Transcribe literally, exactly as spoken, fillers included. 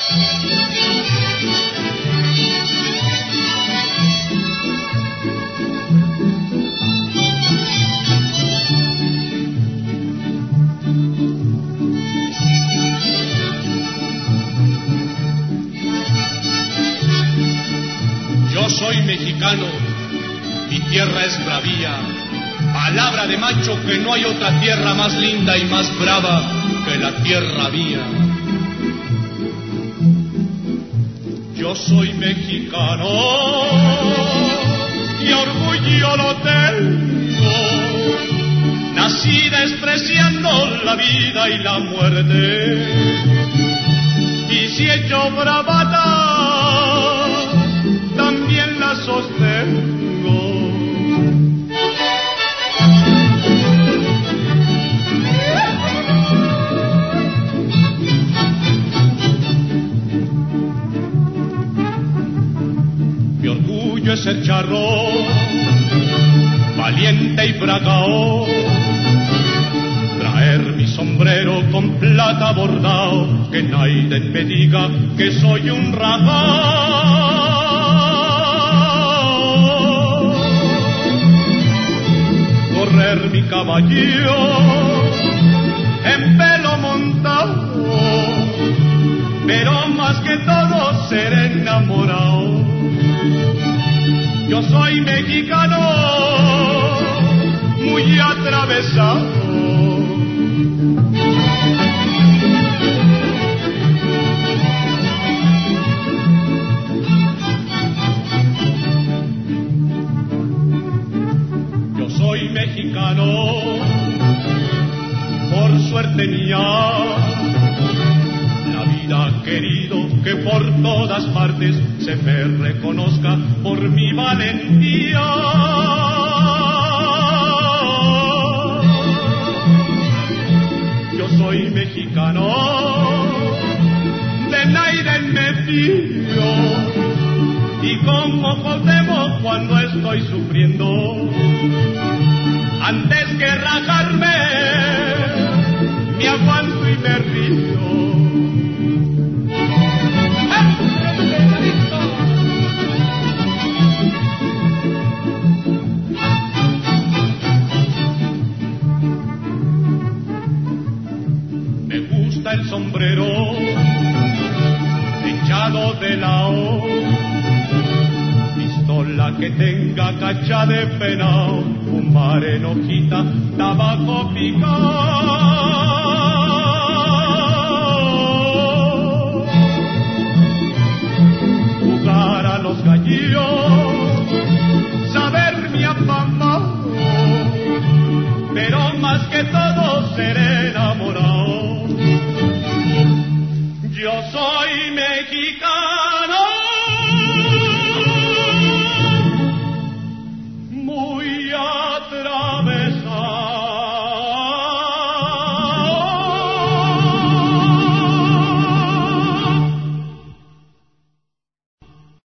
Soy mexicano, mi tierra es bravía, palabra de macho que no hay otra tierra más linda y más brava que la tierra mía. Yo soy mexicano y orgullo lo tengo, nací despreciando la vida y la muerte, y si he hecho bravata también la sostengo. Mi orgullo es ser charro, valiente y bragao, traer mi sombrero con plata bordao, que nadie me diga que soy un ragao. Correr mi caballo en pelo montado, pero más que todo ser enamorado. Yo soy mexicano, muy atravesado. Soy mexicano, por suerte mía, la vida querido que por todas partes se me reconozca por mi valentía. Yo soy mexicano, de nadie me fío, y como Cuauhtémoc cuando estoy sufriendo, antes que rajarme, me aguanto y me río. Me gusta el sombrero echado de lao, pistola que tenga cacha de penao, fumar en hojita, tabaco picado. Jugar a los gallos, saber mi afamado, pero más que todo ser enamorado. Yo soy mexicano.